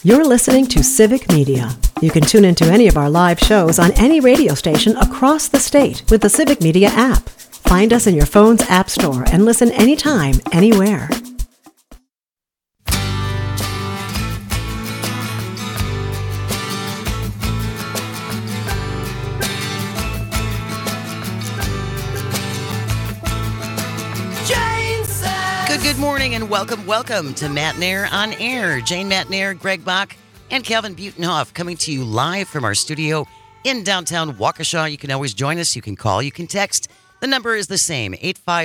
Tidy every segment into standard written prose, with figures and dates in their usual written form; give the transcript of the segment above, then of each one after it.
You're listening to Civic Media. You can tune into any of our live shows on any radio station across the state with the Civic Media app. Find us in your phone's app store and listen anytime, anywhere. Good morning and welcome to Matt and Air on Air. Jane Matt and Air, Greg Bach, and Calvin Butenhoff coming to you live from our studio in downtown Waukesha. You can always join us. You can call. You can text. The number is the same,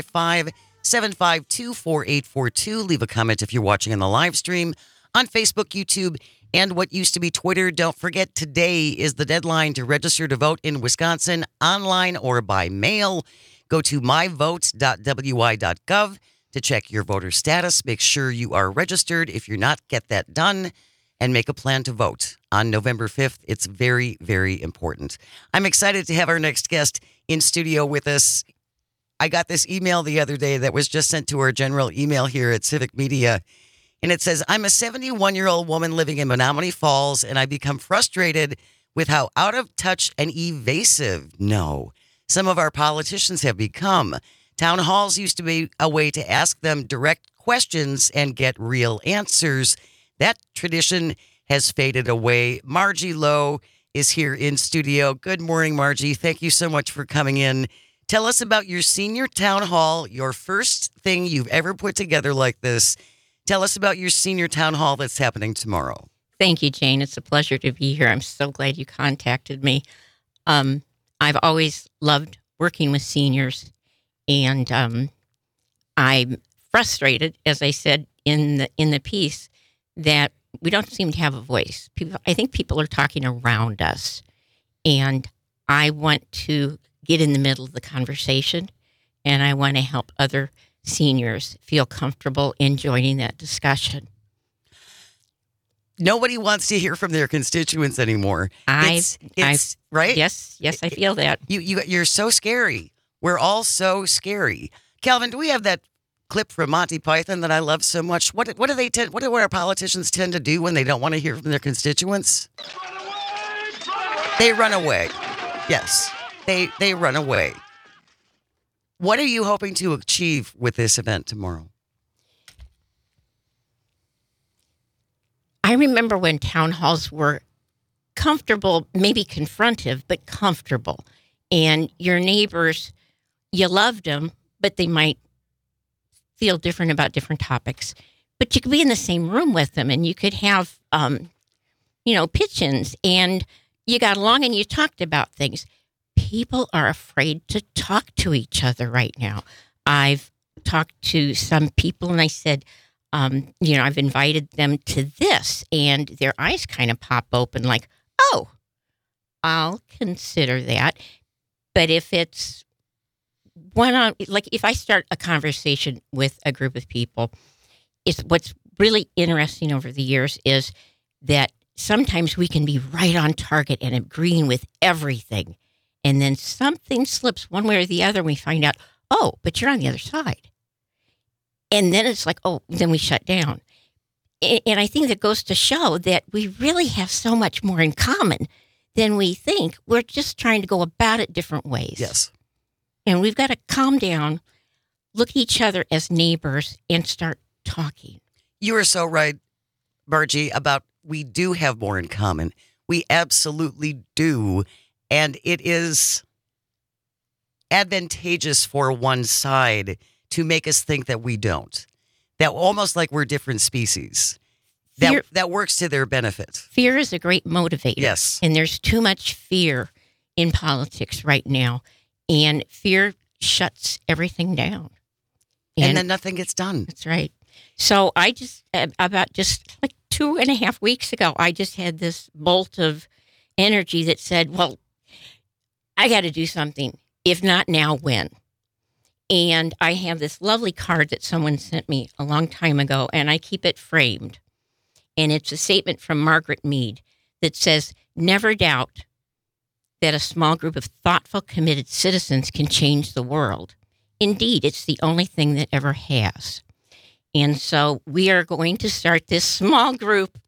855-752-4842. Leave a comment if you're watching on the live stream on Facebook, YouTube, and what used to be Twitter. Don't forget, today is the deadline to register to vote in Wisconsin, online or by mail. Go to myvotes.wi.gov. to check your voter status. Make sure you are registered. If you're not, get that done and make a plan to vote on November 5th. It's very, very important. I'm excited to have our next guest in studio with us. I got this email the other day that was just sent to our general email here at Civic Media. And it says, I'm a 71-year-old woman living in Menomonee Falls, and I become frustrated with how out of touch and evasive, some of our politicians have become. Town halls used to be a way to ask them direct questions and get real answers. That tradition has faded away. Margie Lowe is here in studio. Good morning, Margie. Thank you so much for coming in. Tell us about your senior town hall, your first thing you've ever put together like this. Tell us about your senior town hall that's happening tomorrow. Thank you, Jane. It's a pleasure to be here. I'm so glad you contacted me. I've always loved working with seniors. And I'm frustrated, as I said in the piece, that we don't seem to have a voice. I think people are talking around us, and I want to get in the middle of the conversation, and I want to help other seniors feel comfortable in joining that discussion. Nobody wants to hear from their constituents anymore. It's right? Yes, I feel that. You're so scary. We're all so scary. Calvin, do we have that clip from Monty Python that I love so much? What do our politicians tend to do when they don't want to hear from their constituents? They run away. Yes, they run away. What are you hoping to achieve with this event tomorrow? I remember when town halls were comfortable, maybe confrontive, but comfortable. And your neighbors, you loved them, but they might feel different about different topics. But you could be in the same room with them, and you could have, pitch-ins, and you got along and you talked about things. People are afraid to talk to each other right now. I've talked to some people, and I said, I've invited them to this, and their eyes kind of pop open like, oh, I'll consider that. But if it's if I start a conversation with a group of people, what's really interesting over the years is that sometimes we can be right on target and agreeing with everything. And then something slips one way or the other, and we find out, oh, but you're on the other side. And then it's like, oh, then we shut down. And I think that goes to show that we really have so much more in common than we think. We're just trying to go about it different ways. Yes. And we've got to calm down, look at each other as neighbors, and start talking. You are so right, Margie, about we do have more in common. We absolutely do. And it is advantageous for one side to make us think that we don't. That almost like we're different species. That works to their benefit. Fear is a great motivator. Yes. And there's too much fear in politics right now. And fear shuts everything down. And then nothing gets done. That's right. So I about 2.5 weeks ago, I just had this bolt of energy that said, well, I got to do something. If not now, when? And I have this lovely card that someone sent me a long time ago, and I keep it framed. And it's a statement from Margaret Mead that says, never doubt that a small group of thoughtful, committed citizens can change the world. Indeed, it's the only thing that ever has. And so we are going to start this small group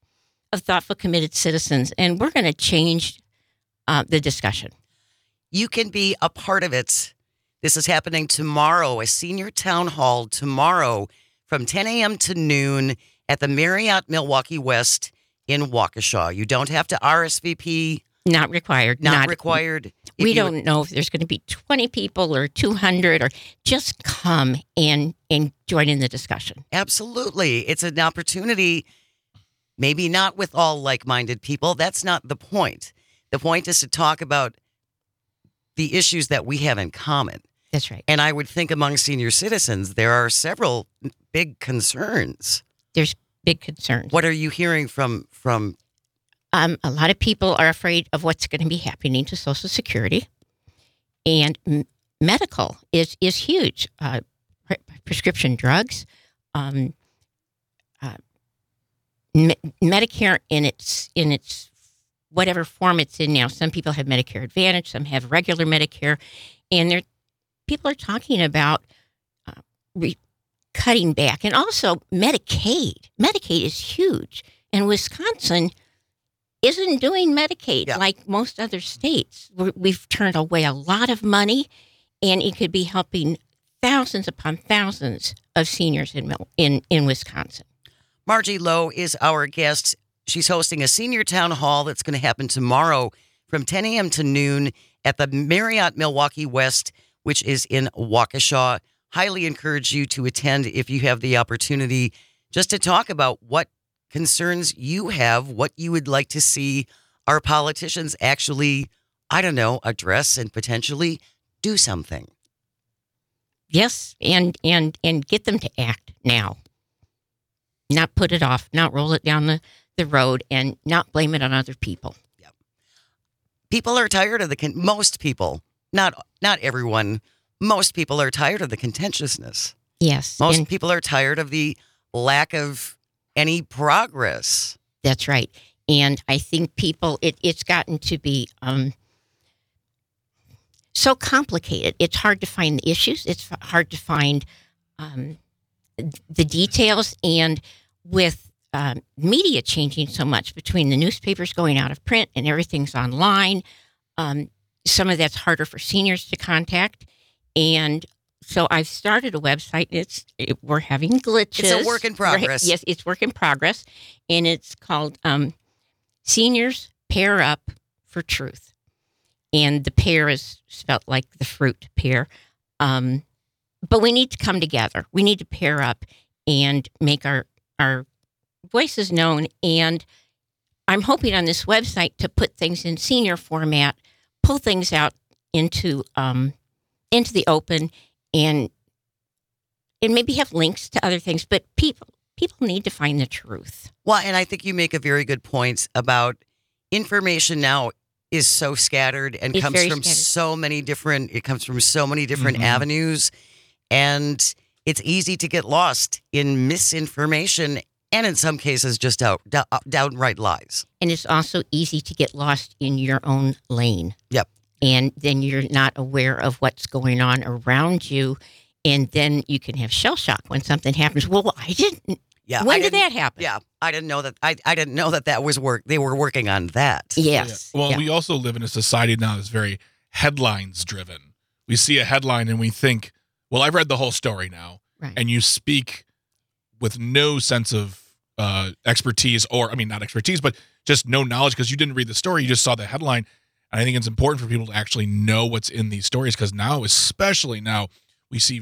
of thoughtful, committed citizens, and we're going to change the discussion. You can be a part of it. This is happening tomorrow, a senior town hall tomorrow from 10 a.m. to noon at the Marriott Milwaukee West in Waukesha. You don't have to RSVP. Not required. Not required. We don't know if there's going to be 20 people or 200, or just come and join in the discussion. Absolutely. It's an opportunity, maybe not with all like-minded people. That's not the point. The point is to talk about the issues that we have in common. That's right. And I would think among senior citizens, there are several big concerns. There's big concerns. What are you hearing from A lot of people are afraid of what's going to be happening to Social Security, and medical is huge. Prescription drugs, Medicare in its whatever form it's in now. Some people have Medicare Advantage, some have regular Medicare, and people are talking about cutting back, and also Medicaid. Medicaid is huge, and Wisconsin isn't doing Medicaid like most other states. We've turned away a lot of money, and it could be helping thousands upon thousands of seniors in Wisconsin. Margie Lowe is our guest. She's hosting a senior town hall that's going to happen tomorrow from 10 a.m. to noon at the Marriott Milwaukee West, which is in Waukesha. Highly encourage you to attend if you have the opportunity, just to talk about what concerns you have, what you would like to see our politicians actually, address and potentially do something. Yes, and get them to act now. Not put it off, not roll it down the road, and not blame it on other people. Yep. People are tired of most people, not everyone, most people are tired of the contentiousness. Yes. Most people are tired of the lack of any progress. That's right. And I think it's gotten to be so complicated. It's hard to find the issues. It's hard to find the details. And with media changing so much, between the newspapers going out of print and everything's online, some of that's harder for seniors to contact. And so I've started a website. We're having glitches. It's a work in progress. Yes, it's work in progress. And it's called Seniors Pair Up for Truth. And the pear is spelled like the fruit pear. But we need to come together. We need to pair up and make our voices known. And I'm hoping on this website to put things in senior format, pull things out into the open, and maybe have links to other things. But people need to find the truth. Well, and I think you make a very good point about information now is so scattered and comes from so many different avenues, and it's easy to get lost in misinformation and in some cases just downright lies. And it's also easy to get lost in your own lane. Yep. And then you're not aware of what's going on around you. And then you can have shell shock when something happens. Well, I didn't. Yeah. When did that happen? Yeah. I didn't know that. I didn't know that was work. They were working on that. Yes. Yeah. Well, we also live in a society now that's very headlines driven. We see a headline and we think, well, I've read the whole story now. Right. And you speak with no sense of expertise, not expertise, but just no knowledge because you didn't read the story. You just saw the headline. And I think it's important for people to actually know what's in these stories, because now, especially now, we see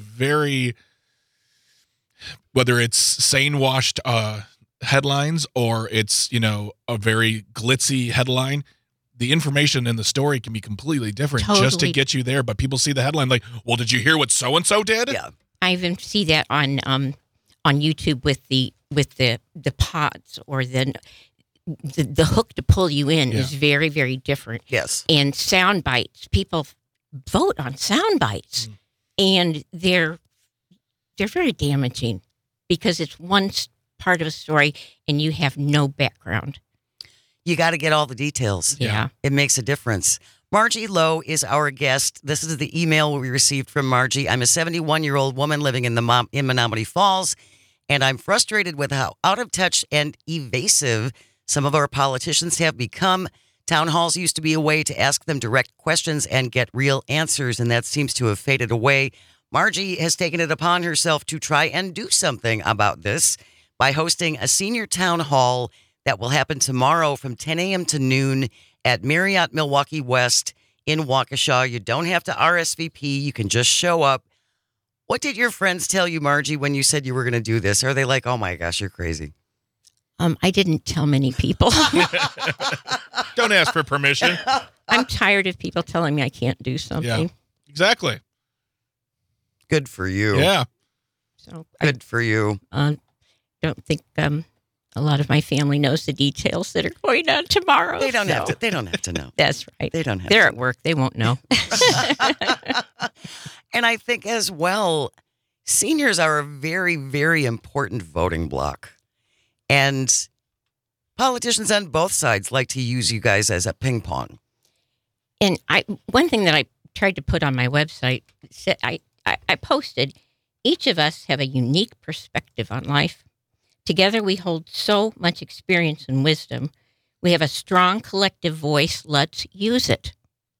whether it's sane-washed headlines or it's, a very glitzy headline, the information in the story can be completely different just to get you there. But people see the headline like, well, did you hear what so-and-so did? Yeah. I even see that on YouTube with the pods, or the hook to pull you in is very, very different. Yes. And sound bites, people vote on sound bites, and they're very damaging because it's one part of a story and you have no background. You got to get all the details. Yeah. It makes a difference. Margie Lowe is our guest. This is the email we received from Margie. I'm a 71-year-old woman living in Menomonee Falls, and I'm frustrated with how out of touch and evasive some of our politicians have become. Town halls used to be a way to ask them direct questions and get real answers, and that seems to have faded away. Margie has taken it upon herself to try and do something about this by hosting a senior town hall that will happen tomorrow from 10 a.m. to noon at Marriott Milwaukee West in Waukesha. You don't have to RSVP. You can just show up. What did your friends tell you, Margie, when you said you were going to do this? Are they like, oh my gosh, you're crazy? I didn't tell many people. Don't ask for permission. I'm tired of people telling me I can't do something. Yeah, exactly. Good for you. Yeah. So Good for you. I don't think a lot of my family knows the details that are going on tomorrow. They don't have to. They don't have to know. That's right. They don't have They're to. at work. They won't know. And I think as well, seniors are a very, very important voting bloc. And politicians on both sides like to use you guys as a ping pong. And one thing that I tried to put on my website, I posted, each of us have a unique perspective on life. Together we hold so much experience and wisdom. We have a strong collective voice. Let's use it.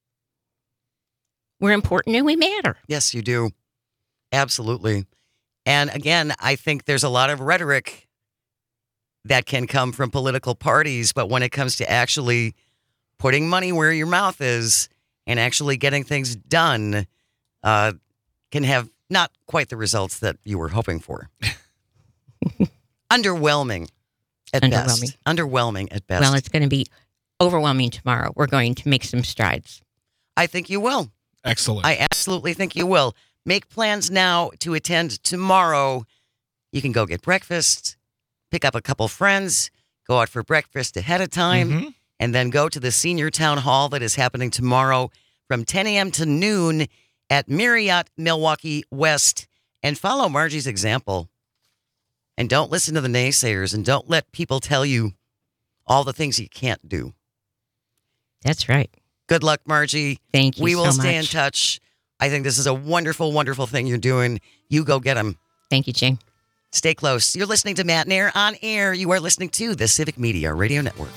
We're important and we matter. Yes, you do. Absolutely. And again, I think there's a lot of rhetoric that can come from political parties, but when it comes to actually putting money where your mouth is and actually getting things done, can have not quite the results that you were hoping for. Underwhelming at best. Underwhelming at best. Well, it's going to be overwhelming tomorrow. We're going to make some strides. I think you will. Excellent. I absolutely think you will. Make plans now to attend tomorrow. You can go get breakfast, pick up a couple friends, go out for breakfast ahead of time, and then go to the senior town hall that is happening tomorrow from 10 a.m. to noon at Marriott Milwaukee West, and follow Margie's example. And don't listen to the naysayers, and don't let people tell you all the things you can't do. That's right. Good luck, Margie. Thank you We will so stay in much. touch. I think this is a wonderful, wonderful thing you're doing. You go get them. Thank you, Jane. Stay close. You're listening to Matt Nair on air. You are listening to the Civic Media Radio Network.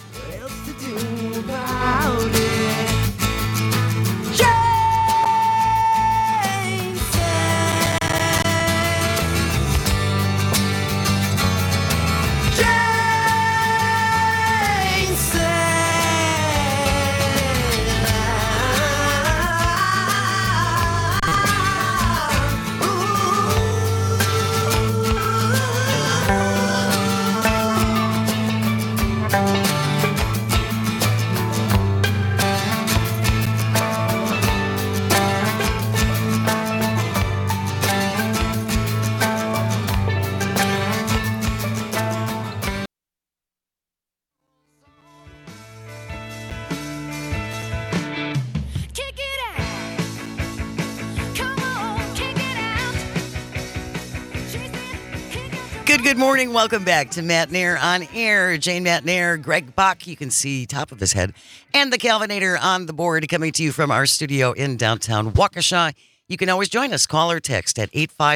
Good morning. Welcome back to Matt Nair on air. Jane Matt Nair, Greg Bach, you can see top of his head, and the Calvinator on the board, coming to you from our studio in downtown Waukesha. You can always join us. Call or text at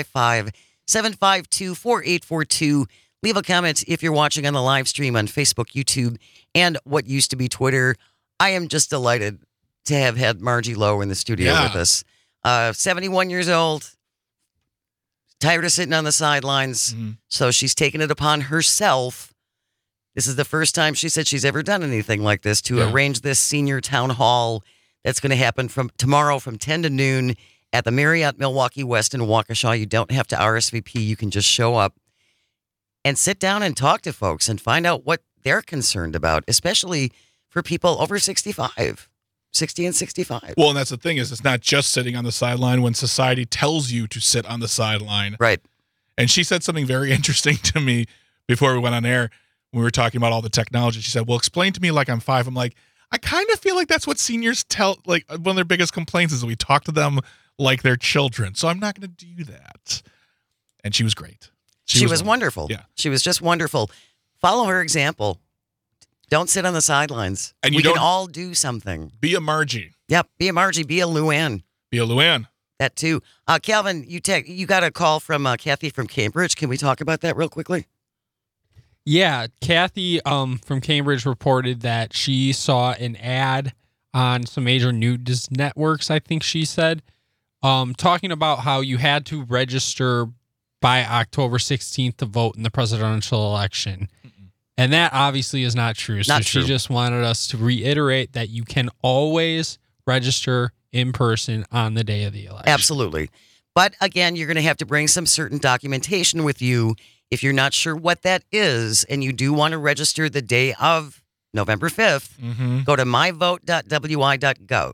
855-752-4842. Leave a comment if you're watching on the live stream on Facebook, YouTube, and what used to be Twitter. I am just delighted to have had Margie Lowe in the studio with us. 71 years old. Tired of sitting on the sidelines, so she's taken it upon herself. This is the first time she said she's ever done anything like this, to arrange this senior town hall that's going to happen from tomorrow from 10 to noon at the Marriott Milwaukee West in Waukesha. You don't have to RSVP. You can just show up and sit down and talk to folks and find out what they're concerned about, especially for people over 65. 60 and 65. Well, and that's the thing, is it's not just sitting on the sideline when society tells you to sit on the sideline. Right. And she said something very interesting to me before we went on air. We were talking about all the technology. She said, well, explain to me like I'm 5. I'm like, I kind of feel like that's what seniors tell, like one of their biggest complaints is that we talk to them like they're children. So I'm not going to do that. And she was great. She was wonderful. Yeah. She was just wonderful. Follow her example. Don't sit on the sidelines. And we can all do something. Be a Margie. Yep. Be a Margie. Be a Luann. Be a Luann. That too. Calvin, you got a call from Kathy from Cambridge. Can we talk about that real quickly? Yeah, Kathy from Cambridge reported that she saw an ad on some major news networks, I think she said, talking about how you had to register by October 16th to vote in the presidential election. And that obviously is not true. So she just wanted us to reiterate that you can always register in person on the day of the election. Absolutely. But again, you're going to have to bring some certain documentation with you. If you're not sure what that is and you do want to register the day of November 5th, go to myvote.wi.gov,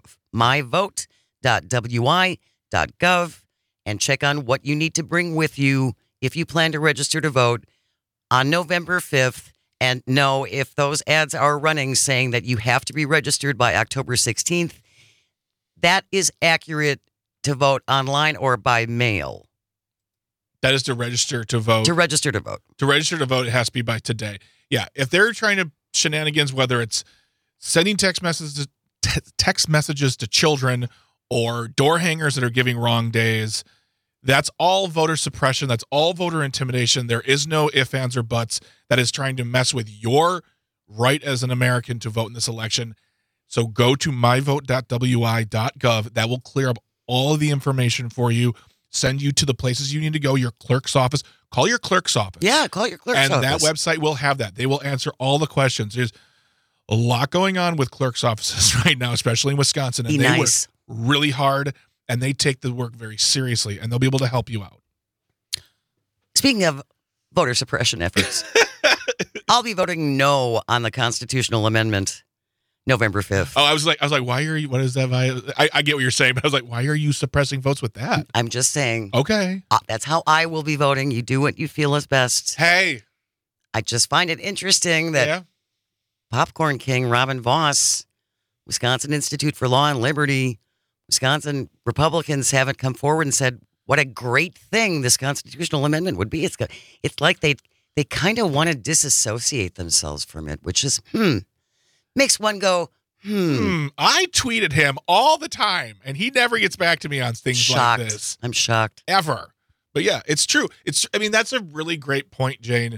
myvote.wi.gov, and check on what you need to bring with you if you plan to register to vote on November 5th. And no, if those ads are running saying that you have to be registered by October 16th, that is accurate to vote online or by mail. That is to register to vote. To register to vote. To register to vote, it has to be by today. Yeah, if they're trying to shenanigans, whether it's sending text messages to children or door hangers that are giving wrong days, that's all voter suppression. That's all voter intimidation. There is no ifs, ands, or buts that is trying to mess with your right as an American to vote in this election. So go to myvote.wi.gov. That will clear up all of the information for you, send you to the places you need to go, your clerk's office. Call your clerk's office. Yeah, call your clerk's office. And that website will have that. They will answer all the questions. There's a lot going on with clerk's offices right now, especially in Wisconsin. And they work really hard, and they take the work very seriously, and they'll be able to help you out. Speaking of voter suppression efforts, I'll be voting no on the constitutional amendment November 5th. Oh, I was like, why are you, what is that? I get what you're saying, but I was like, why are you suppressing votes with that? I'm just saying. Okay. That's how I will be voting. You do what you feel is best. Hey. I just find it interesting that Popcorn King Robin Voss, Wisconsin Institute for Law and Liberty, Wisconsin Republicans haven't come forward and said what a great thing this constitutional amendment would be. It's like they kind of want to disassociate themselves from it, which is, makes one go, I tweeted him all the time, and he never gets back to me on things like this. I'm shocked. Ever. But yeah, it's true. That's a really great point, Jane.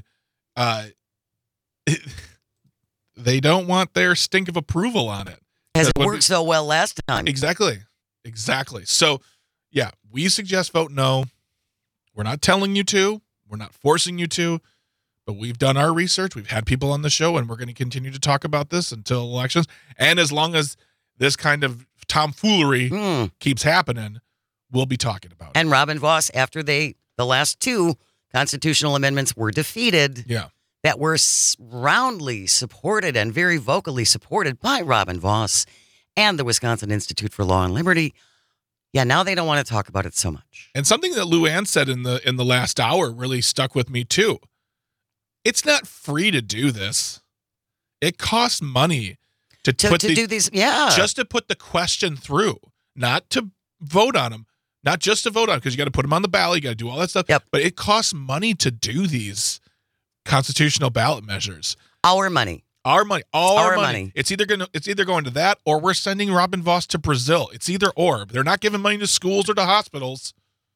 They don't want their stink of approval on it. Has it worked so well last time? Exactly. So, yeah, we suggest vote no. We're not telling you to. We're not forcing you to. But we've done our research. We've had people on the show, and we're going to continue to talk about this until elections. And as long as this kind of tomfoolery keeps happening, we'll be talking about it. And Robin Voss, after the last two constitutional amendments were defeated, that were roundly supported and very vocally supported by Robin Voss and the Wisconsin Institute for Law and Liberty. Yeah, now they don't want to talk about it so much. And something that Lou Ann said in the last hour really stuck with me too. It's not free to do this. It costs money to do these. Yeah, just to put the question through, not to vote on them, not just to vote on, because you got to put them on the ballot, you got to do all that stuff. Yep. But it costs money to do these constitutional ballot measures. Our money. Our money. It's either going to that, or we're sending Robin Voss to Brazil. It's either or. They're not giving money to schools or to hospitals.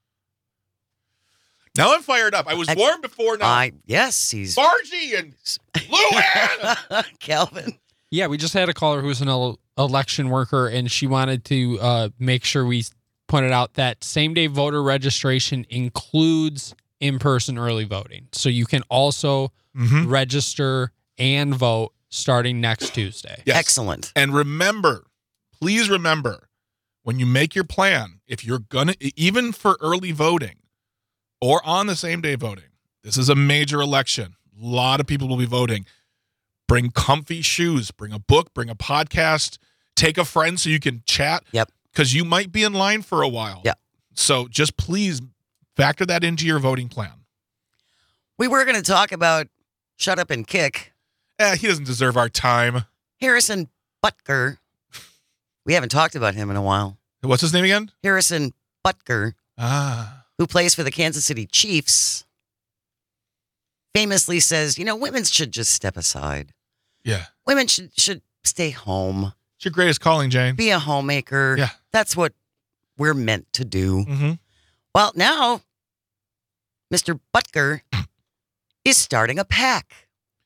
Now I'm fired up. I was warm before now. Yes, he's Margie and Luann. Calvin. Yeah, we just had a caller who's an election worker, and she wanted to make sure we pointed out that same-day voter registration includes in-person early voting. So you can also register and vote starting next Tuesday. Yes. Excellent. And please remember, when you make your plan, if you're going to, even for early voting, or on the same day voting. This is a major election. A lot of people will be voting. Bring comfy shoes. Bring a book. Bring a podcast. Take a friend so you can chat. Yep. Because you might be in line for a while. Yep. So just please factor that into your voting plan. We were going to talk about Shut Up and Kick. He doesn't deserve our time. Harrison Butker. We haven't talked about him in a while. What's his name again? Harrison Butker. Who plays for the Kansas City Chiefs, famously says, women should just step aside. Yeah. Women should stay home. It's your greatest calling, Jane. Be a homemaker. Yeah. That's what we're meant to do. Mm-hmm. Well, now, Mr. Butker is starting a PAC.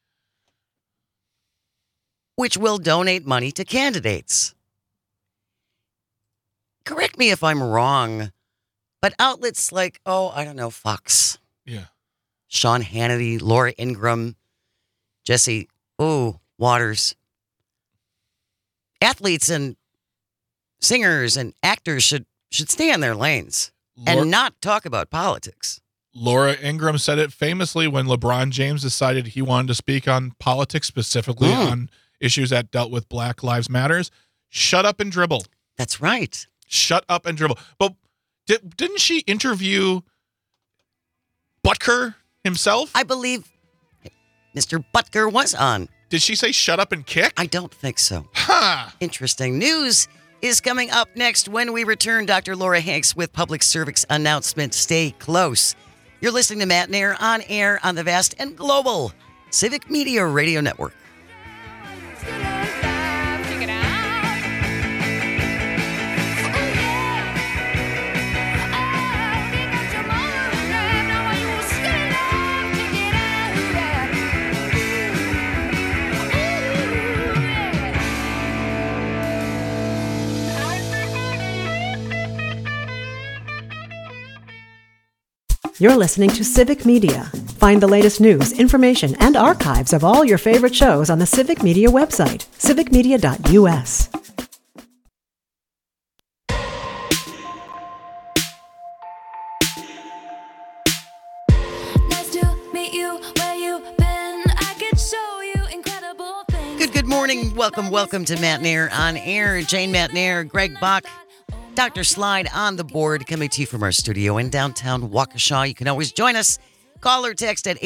which will donate money to candidates. Correct me if I'm wrong, but outlets like, I don't know, Fox, Yeah. Sean Hannity, Laura Ingraham, Jesse, Waters, athletes and singers and actors should stay in their lanes and not talk about politics. Laura Ingraham said it famously when LeBron James decided he wanted to speak on politics, specifically on issues that dealt with Black Lives Matters. Shut up and dribble. That's right. Shut up and dribble. But didn't she interview Butker himself? I believe Mr. Butker was on. Did she say shut up and kick? I don't think so. Huh. Interesting news is coming up next when we return. Dr. Laura Hanks with public service announcement. Stay close. You're listening to Matt Nair on air on the vast and global Civic Media Radio Network. You're listening to Civic Media. Find the latest news, information, and archives of all your favorite shows on the Civic Media website, civicmedia.us. Nice to meet you. Where you been? I could show you incredible things. Good morning. Welcome to Matt Nair on air. Jane Matt Nair, Greg Bach, Dr. Slide on the board, coming to you from our studio in downtown Waukesha. You can always join us. Call or text at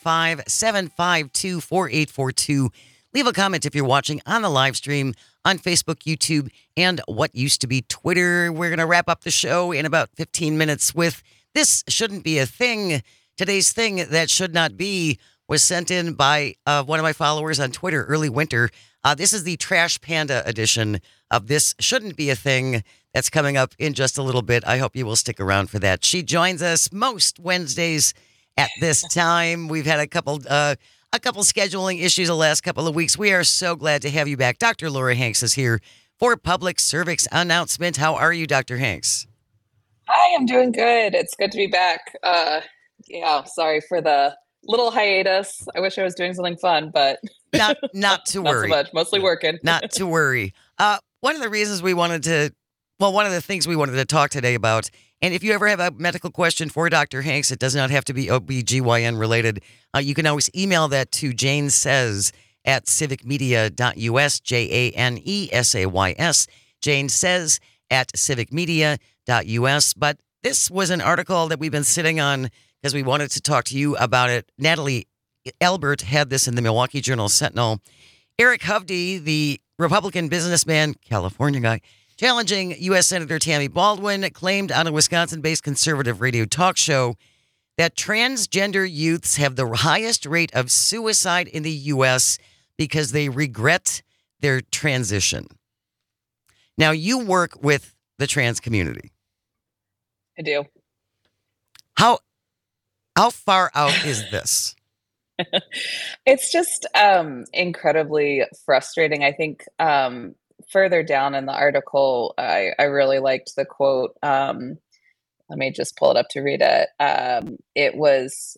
855-752-4842. Leave a comment if you're watching on the live stream on Facebook, YouTube, and what used to be Twitter. We're going to wrap up the show in about 15 minutes with This Shouldn't Be a Thing. Today's thing that should not be was sent in by one of my followers on Twitter, Early Winter. This is the Trash Panda edition of This Shouldn't Be a Thing. That's coming up in just a little bit. I hope you will stick around for that. She joins us most Wednesdays at this time. We've had a couple scheduling issues the last couple of weeks. We are so glad to have you back. Dr. Laura Hanks is here for public service announcement. How are you, Dr. Hanks? Hi, I'm doing good. It's good to be back. Sorry for the little hiatus. I wish I was doing something fun, but Not to worry. Not so much. Mostly working. Not to worry. One of the things we wanted to talk today about, and if you ever have a medical question for Dr. Hanks, it does not have to be OBGYN related. You can always email that to Jane Says at civicmedia.us, JANESAYS, Jane Says at civicmedia.us. But this was an article that we've been sitting on because we wanted to talk to you about it. Natalie Albert had this in the Milwaukee Journal-Sentinel. Eric Hovde, the Republican businessman, California guy, challenging U.S. Senator Tammy Baldwin, claimed on a Wisconsin-based conservative radio talk show that transgender youths have the highest rate of suicide in the U.S. because they regret their transition. Now, you work with the trans community. I do. How far out is this? It's just incredibly frustrating. I think further down in the article, I really liked the quote. Let me just pull it up to read it. It was,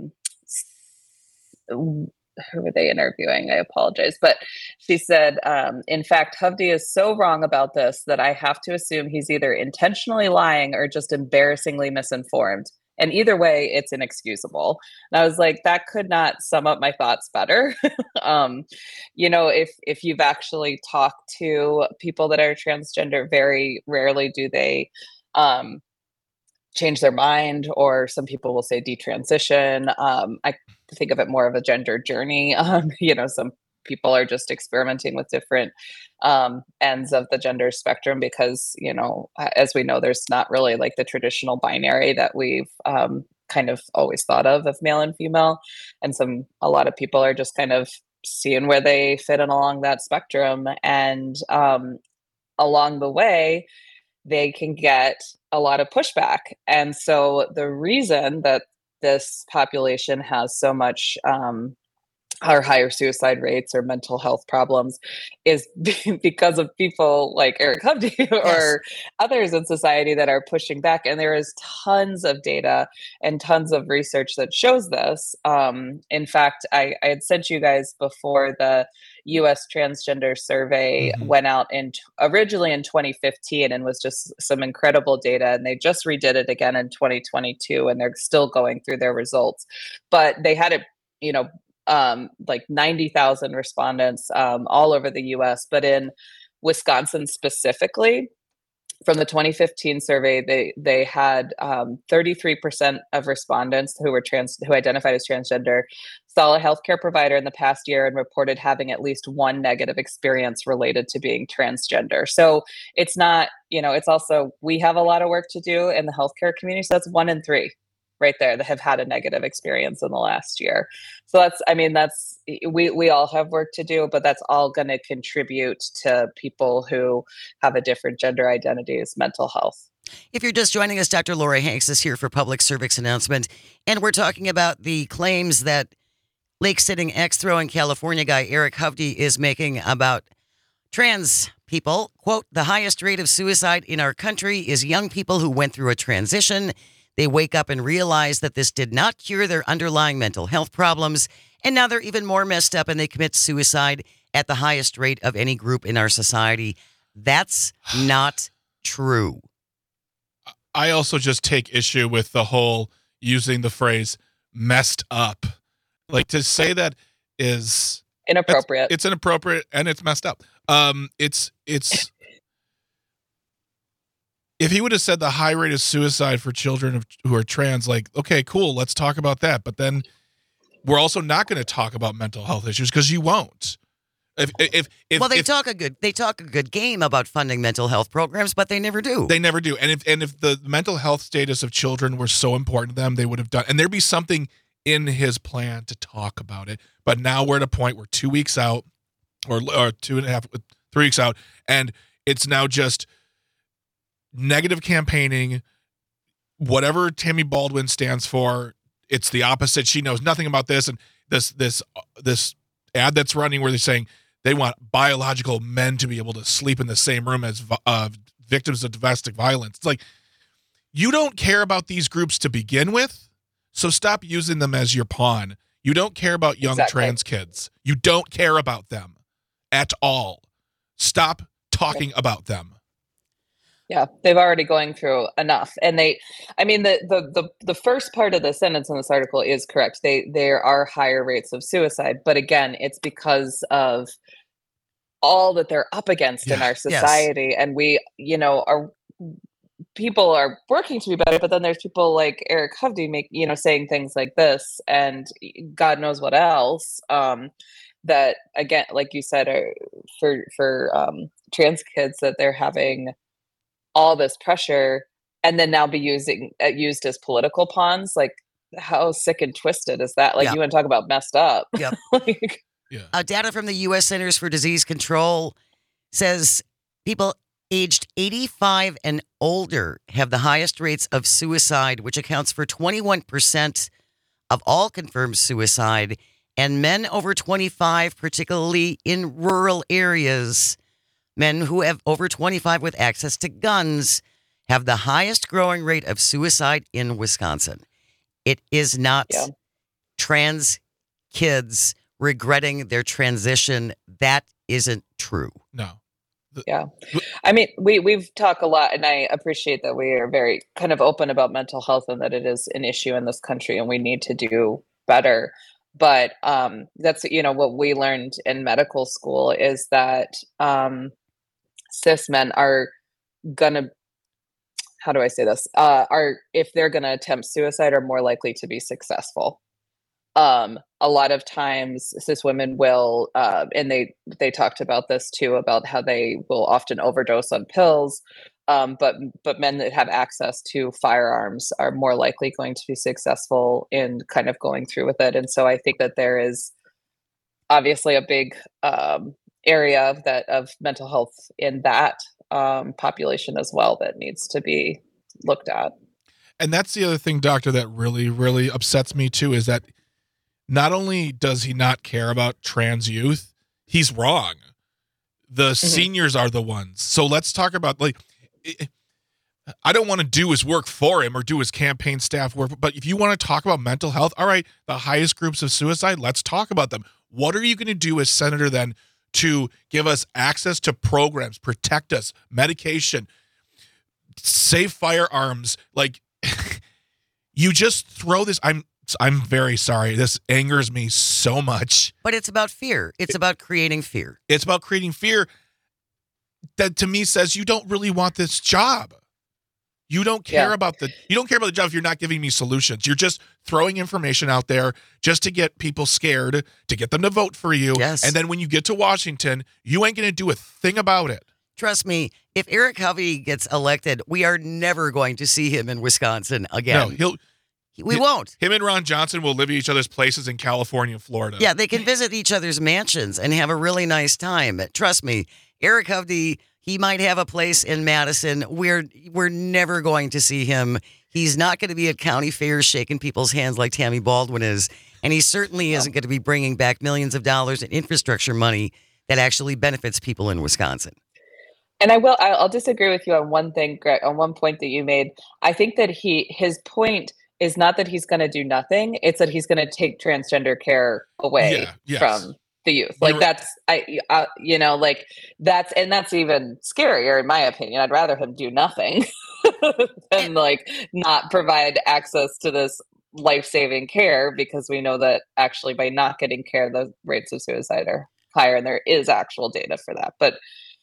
who were they interviewing? I apologize. But she said, in fact, Hovde is so wrong about this that I have to assume he's either intentionally lying or just embarrassingly misinformed. And either way, it's inexcusable. And I was like, that could not sum up my thoughts better. If you've actually talked to people that are transgender, very rarely do they change their mind, or some people will say detransition. I think of it more of a gender journey. Some people are just experimenting with different ends of the gender spectrum because, as we know, there's not really like the traditional binary that we've kind of always thought of male and female. And a lot of people are just kind of seeing where they fit in along that spectrum. And along the way, they can get a lot of pushback. And so the reason that this population has so much our higher suicide rates or mental health problems is because of people like Eric Hovde Yes. or others in society that are pushing back. And there is tons of data and tons of research that shows this. In fact, I had sent you guys before the US transgender survey Mhm. went out originally in 2015 and was just some incredible data. And they just redid it again in 2022 and they're still going through their results. But they had it, you know, like 90,000 respondents all over the US, but in Wisconsin specifically, from the 2015 survey, they had 33% of respondents who identified as transgender saw a healthcare provider in the past year and reported having at least one negative experience related to being transgender. So it's not, it's also, we have a lot of work to do in the healthcare community. So that's 1 in 3 right there that have had a negative experience in the last year. So we all have work to do, but that's all going to contribute to people who have a different gender identity's mental health. If you're just joining us, Dr. Laura Hanks is here for Public Service Announcement, and we're talking about the claims that lake-sitting ex-throwing California guy Eric Hovde is making about trans people. Quote, the highest rate of suicide in our country is young people who went through a transition. They wake up and realize that this did not cure their underlying mental health problems, and now they're even more messed up and they commit suicide at the highest rate of any group in our society. That's not true. I also just take issue with the whole using the phrase messed up. Like, to say that is Inappropriate. It's inappropriate and it's messed up. It's if he would have said the high rate of suicide for children who are trans, like, okay, cool, let's talk about that. But then we're also not going to talk about mental health issues because you won't. They talk a good game about funding mental health programs, but they never do. They never do. And if the mental health status of children were so important to them, they would have done. And there'd be something in his plan to talk about it. But now we're at a point where 2 weeks out, or 2.5, 3 weeks out, and it's now just negative campaigning. Whatever Tammy Baldwin stands for, it's the opposite. She knows nothing about this. And this ad that's running where they're saying they want biological men to be able to sleep in the same room as victims of domestic violence. It's like, you don't care about these groups to begin with, so stop using them as your pawn. You don't care about young trans kids. You don't care about them at all. Stop talking about them. Yeah, they've already going through enough. And the first part of the sentence in this article is correct. There are higher rates of suicide, but again, it's because of all that they're up against in our society. Yes. And people are working to be better, but then there's people like Eric Hovde saying things like this and God knows what else. That again, like you said, are for trans kids, that they're having all this pressure and then now be used as political pawns. Like, how sick and twisted is that? Like, you want to talk about messed up. Yep. Data from the U.S. Centers for Disease Control says people aged 85 and older have the highest rates of suicide, which accounts for 21% of all confirmed suicide. And men over 25, particularly in rural areas, men who have over 25 with access to guns, have the highest growing rate of suicide in Wisconsin. It is not trans kids regretting their transition. That isn't true. No. I mean, we've talked a lot, and I appreciate that we are very kind of open about mental health and that it is an issue in this country and we need to do better. But that's, what we learned in medical school is that cis men are gonna, how do I say this? If they're gonna attempt suicide, are more likely to be successful. A lot of times cis women will, and they talked about this too, about how they will often overdose on pills. But men that have access to firearms are more likely going to be successful in kind of going through with it. And so I think that there is obviously a big area of mental health in that population as well that needs to be looked at. And that's the other thing, doctor, that really, really upsets me too, is that not only does he not care about trans youth, he's wrong. The seniors are the ones. So let's talk about, like, I don't want to do his work for him or do his campaign staff work, but if you want to talk about mental health, all right, the highest groups of suicide, let's talk about them. What are you going to do as senator then to give us access to programs, protect us, medication, save firearms? Like, you just throw this. I'm very sorry. This angers me so much. But it's about fear. It's about creating fear. It's about creating fear that to me says you don't really want this job. You don't care about the job if you're not giving me solutions. You're just throwing information out there just to get people scared, to get them to vote for you. Yes. And then when you get to Washington, you ain't going to do a thing about it. Trust me, if Eric Hovey gets elected, we are never going to see him in Wisconsin again. No, we won't. Him and Ron Johnson will live at each other's places in California and Florida. Yeah, they can visit each other's mansions and have a really nice time. Trust me, Eric Hovey, he might have a place in Madison. We're never going to see him. He's not going to be at county fairs shaking people's hands like Tammy Baldwin is. And he certainly isn't going to be bringing back millions of dollars in infrastructure money that actually benefits people in Wisconsin. And I'll disagree with you on one thing, Greg, on one point that you made. I think that his point is not that he's going to do nothing. It's that he's going to take transgender care away from the youth. Like that's even scarier in my opinion. I'd rather him do nothing than like not provide access to this life-saving care, because we know that actually by not getting care, the rates of suicide are higher, and there is actual data for that. But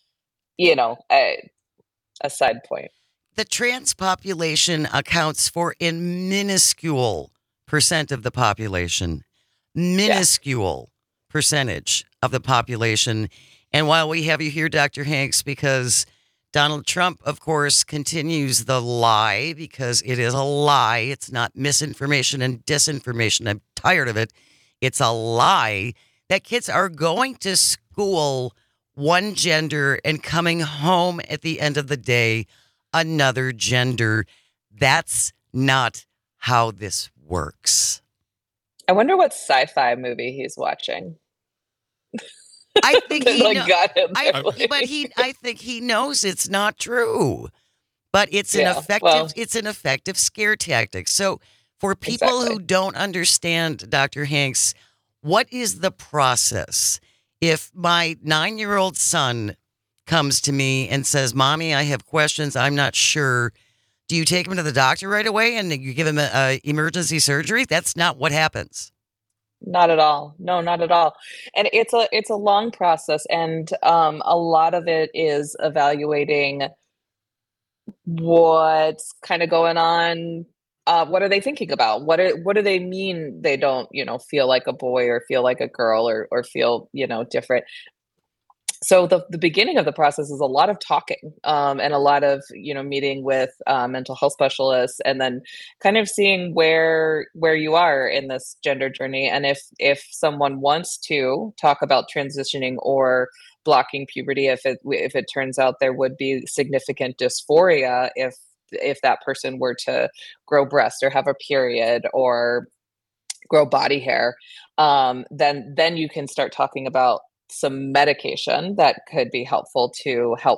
a side point. The trans population accounts for a minuscule percent of the population. Minuscule percentage of the population. And while we have you here, Dr. Hanks, because Donald Trump, of course, continues the lie, because it is a lie. It's not misinformation and disinformation. I'm tired of it. It's a lie that kids are going to school one gender and coming home at the end of the day another gender. That's not how this works. I wonder what sci-fi movie he's watching. I think he got him. I think he knows it's not true. But it's an effective scare tactic. So for people who don't understand, Dr. Hanks, what is the process? If my 9-year-old son comes to me and says, "Mommy, I have questions, I'm not sure," do you take him to the doctor right away and you give him a emergency surgery? That's not what happens. Not at all. No, not at all. And it's a long process, and a lot of it is evaluating what's kind of going on. What are they thinking about? What do they mean they don't, feel like a boy or feel like a girl or feel, different? So the beginning of the process is a lot of talking and a lot of, meeting with mental health specialists, and then kind of seeing where you are in this gender journey. And if someone wants to talk about transitioning or blocking puberty, if it turns out there would be significant dysphoria if that person were to grow breasts or have a period or grow body hair, then you can start talking about some medication that could be helpful to help,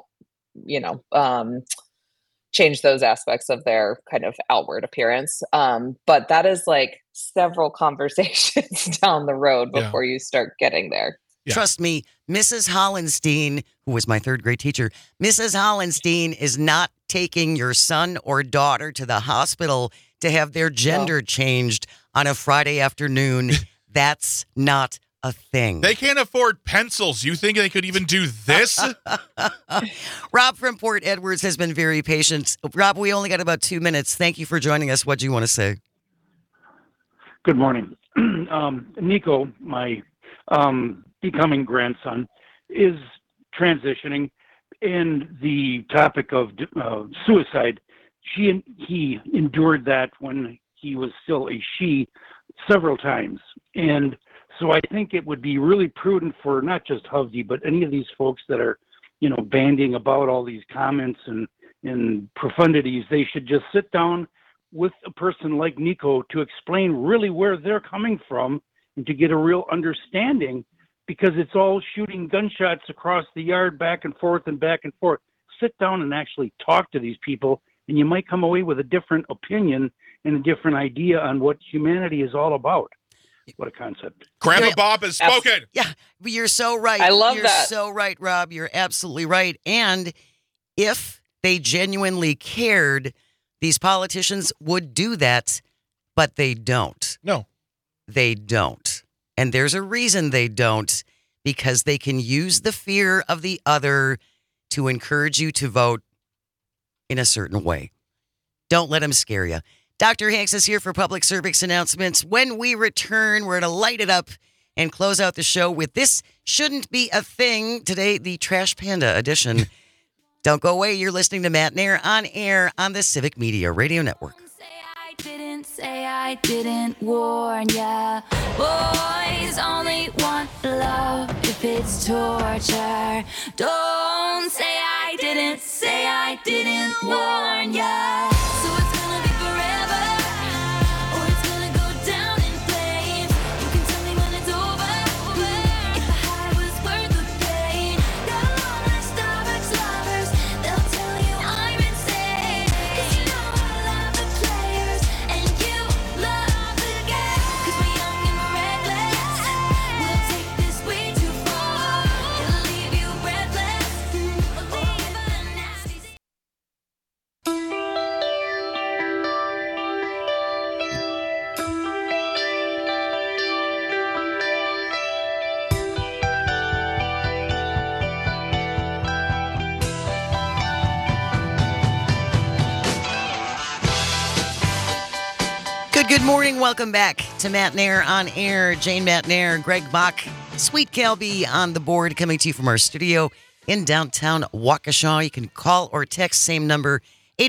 change those aspects of their kind of outward appearance. But that is like several conversations down the road before you start getting there. Yeah. Trust me, Mrs. Hollenstein, who was my third grade teacher, Mrs. Hollenstein is not taking your son or daughter to the hospital to have their gender changed on a Friday afternoon. That's not a thing. They can't afford pencils. You think they could even do this? Rob from Port Edwards has been very patient. Rob, we only got about 2 minutes. Thank you for joining us. What do you want to say? Good morning. Nico, my becoming grandson, is transitioning, and the topic of suicide, he endured that when he was still a she several times. And so I think it would be really prudent for not just Hovde, but any of these folks that are, banding about all these comments and profundities. They should just sit down with a person like Nico to explain really where they're coming from and to get a real understanding, because it's all shooting gunshots across the yard back and forth and back and forth. Sit down and actually talk to these people, and you might come away with a different opinion and a different idea on what humanity is all about. What a concept. Grandpa Bob has spoken. Yeah, you're so right. I love you're that. You're so right, Rob. You're absolutely right. And if they genuinely cared, these politicians would do that, but they don't. No. They don't. And there's a reason they don't, because they can use the fear of the other to encourage you to vote in a certain way. Don't let them scare you. Dr. Hanks is here for public service announcements. When we return, we're going to light it up and close out the show with This Shouldn't Be a Thing. Today, the Trash Panda edition. Don't go away. You're listening to Matt Nair on air on the Civic Media Radio Network. Say I didn't warn ya. Boys only want love if it's torture. Don't say I didn't warn ya. So it's gonna be forever, or it's gonna go down in flames. You can tell me when it's over, if the high was worth the pain. Got a long list of ex-lovers, they'll tell you I'm insane. 'Cause you know I love the players, and you love the game. 'Cause we're young and we're reckless, we'll take this way too far. It'll leave you breathless, or leave a nasty. Good morning. Welcome back to Matt Nair on air. Jane Matt Nair, Greg Bach, Sweet Calby on the board, coming to you from our studio in downtown Waukesha. You can call or text, same number,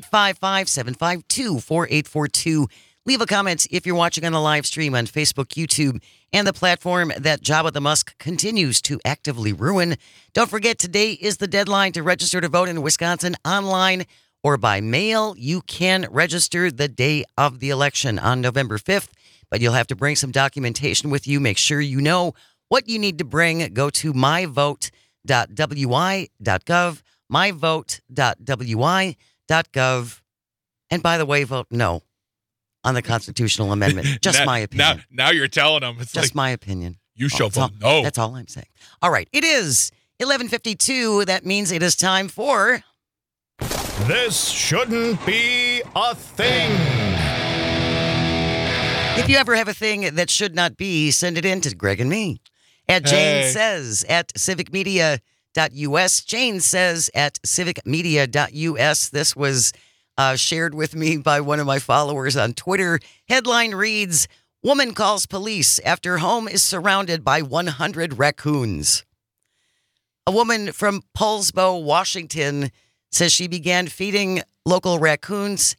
855-752-4842. Leave a comment if you're watching on the live stream on Facebook, YouTube, and the platform that Jabba the Musk continues to actively ruin. Don't forget, today is the deadline to register to vote in Wisconsin online or by mail. You can register the day of the election on November 5th, but you'll have to bring some documentation with you. Make sure you know what you need to bring. Go to myvote.wi.gov, myvote.wi.gov. And by the way, vote no on the constitutional amendment. Just my opinion. Now you're telling them. It's Just like, my opinion. you shall That's all- vote no. That's all I'm saying. All right. It is 11:52. That means it is time for... This shouldn't be a thing. If you ever have a thing that should not be, send it in to Greg and me at Jane Hey. Says at civicmedia.us. Jane Says at civicmedia.us. This was shared with me by one of my followers on Twitter. Headline reads, "Woman calls police after home is surrounded by 100 raccoons." A woman from Poulsbo, Washington, says she began feeding local raccoons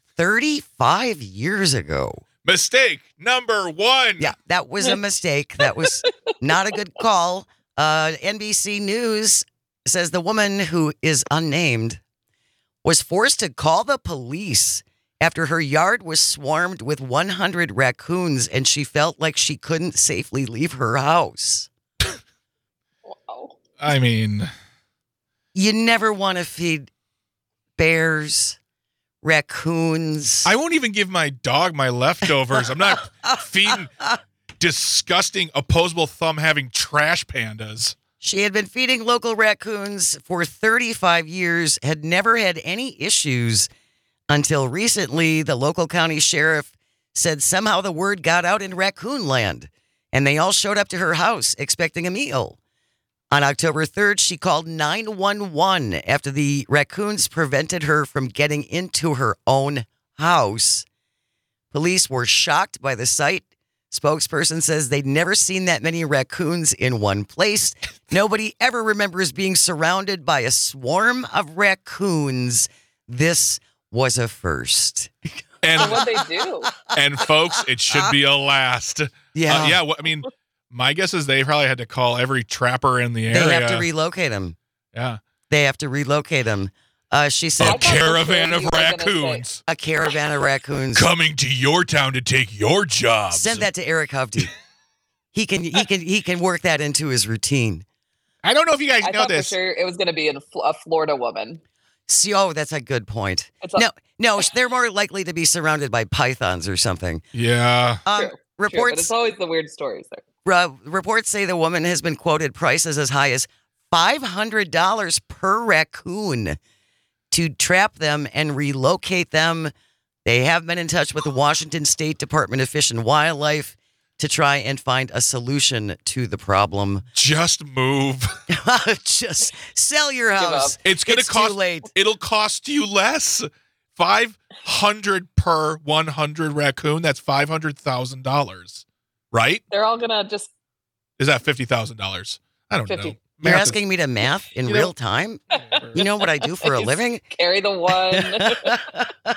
35 years ago. Mistake number one. Yeah, that was a mistake. That was not a good call. NBC News says the woman, who is unnamed, was forced to call the police after her yard was swarmed with 100 raccoons and she felt like she couldn't safely leave her house. Wow. I mean, You never want to feed bears, raccoons. I won't even give my dog my leftovers. I'm not feeding disgusting opposable thumb having trash pandas. She had been feeding local raccoons for 35 years, had never had any issues until recently. The local county sheriff said somehow the word got out in raccoon land, and they all showed up to her house expecting a meal. On October 3rd, she called 911 after the raccoons prevented her from getting into her own house. Police were shocked by the sight. Spokesperson says they'd never seen that many raccoons in one place. Nobody ever remembers being surrounded by a swarm of raccoons. This was a first. So And what they do? and folks, it should be a last. Yeah. I mean, my guess is they probably had to call every trapper in the area. They have to relocate him. Yeah. They have to relocate him. She A said thought for caravan sure of you were gonna say- raccoons a caravan of raccoons. coming to your town to take your jobs. Send that to Eric Hovde. He can work that into his routine. I don't know if you guys I know thought this. for sure it was going to be a Florida woman. See, that's a good point. No, they're more likely to be surrounded by pythons or something. Yeah. True, Reports but it's always the weird stories there. Reports say the woman has been quoted prices as high as $500 per raccoon to trap them and relocate them. They have been in touch with the Washington State Department of Fish and Wildlife to try and find a solution to the problem. Just move. Just sell your Give house. up. It's going to cost. Too late. It'll cost you less. $500 per 100 raccoon. That's $500,000, right? They're all going to just Is that $50,000? I don't 50. know. You're Math is- asking me to math in You know- real time? You know what I do for a living? carry the one.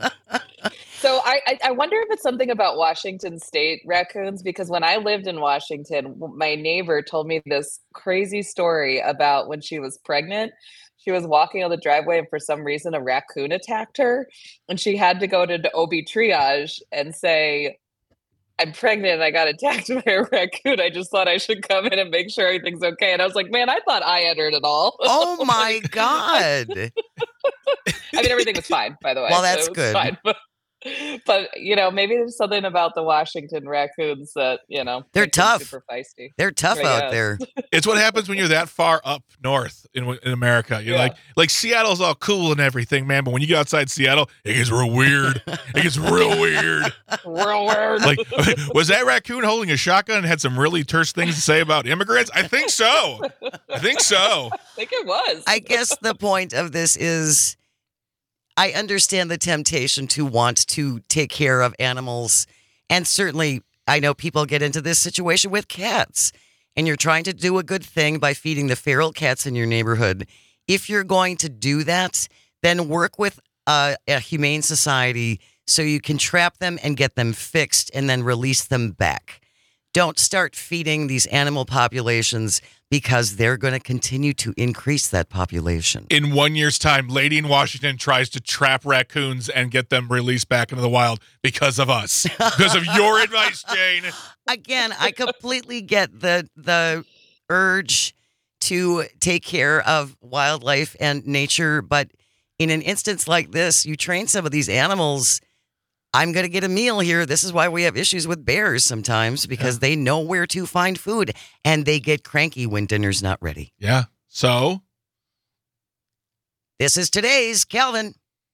So I wonder if it's something about Washington State raccoons, because when I lived in Washington, my neighbor told me this crazy story about when she was pregnant. She was walking on the driveway and for some reason a raccoon attacked her, and she had to go to OB triage and say, I'm pregnant and I got attacked by a raccoon. I just thought I should come in and make sure everything's okay. And I was like, man, I thought I entered it all. Oh my God. I mean, everything was fine, by the way. Well, so that's it was good. fine. But maybe there's something about the Washington raccoons that, They're make them tough. super feisty. They're tough But out yeah. there. It's what happens when you're that far up north in America. You're Yeah. like Seattle's all cool and everything, man. But when you get outside Seattle, it gets real weird. It gets real weird. Real weird. Like, was that raccoon holding a shotgun and had some really terse things to say about immigrants? I think so. I think it was. I guess the point of this is I understand the temptation to want to take care of animals. And certainly, I know people get into this situation with cats. And you're trying to do a good thing by feeding the feral cats in your neighborhood. If you're going to do that, then work with a humane society so you can trap them and get them fixed and then release them back. Don't start feeding these animal populations because they're going to continue to increase that population. In 1 year's time, lady in Washington tries to trap raccoons and get them released back into the wild because of us. Because of your advice, Jane. Again, I completely get the urge to take care of wildlife and nature, but in an instance like this, you train some of these animals. I'm going to get a meal here. This is why we have issues with bears sometimes, because they know where to find food and they get cranky when dinner's not ready. Yeah. So This is today's Calvin.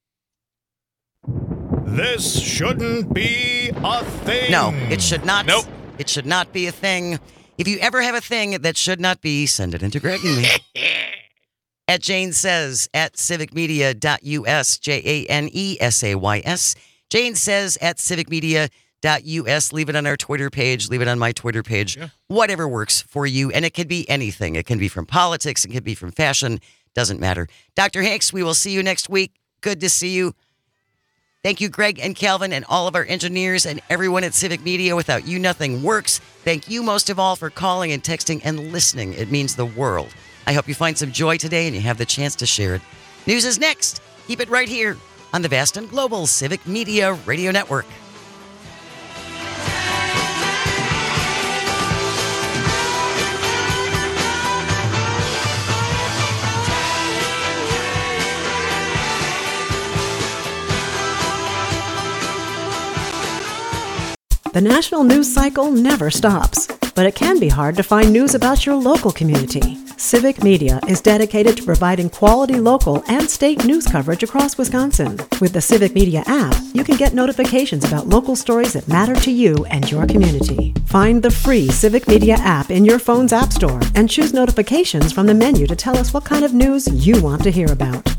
This shouldn't be a thing. No, it should not. Nope. It should not be a thing. If you ever have a thing that should not be, send it into Greg and me. At Jane Says at civicmedia.us, JANESAYS. Jane Says at civicmedia.us. Leave it on our Twitter page. Leave it on my Twitter page. Yeah. Whatever works for you. And it could be anything. It can be from politics. It could be from fashion. Doesn't matter. Dr. Hanks, we will see you next week. Good to see you. Thank you, Greg and Calvin and all of our engineers and everyone at Civic Media. Without you, nothing works. Thank you most of all for calling and texting and listening. It means the world. I hope you find some joy today and you have the chance to share it. News is next. Keep it right here on the vast and global Civic Media Radio Network. The national news cycle never stops, but it can be hard to find news about your local community. Civic Media is dedicated to providing quality local and state news coverage across Wisconsin. With the Civic Media app, you can get notifications about local stories that matter to you and your community. Find the free Civic Media app in your phone's app store and choose notifications from the menu to tell us what kind of news you want to hear about.